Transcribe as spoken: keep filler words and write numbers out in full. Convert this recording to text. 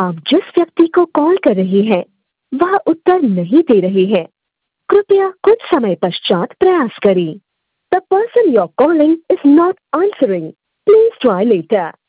आप जिस व्यक्ति को कॉल कर रही हैं, वह उत्तर नहीं दे रहे हैं। कृपया कुछ समय पश्चात प्रयास करें। The person you are calling is not answering. Please try letter.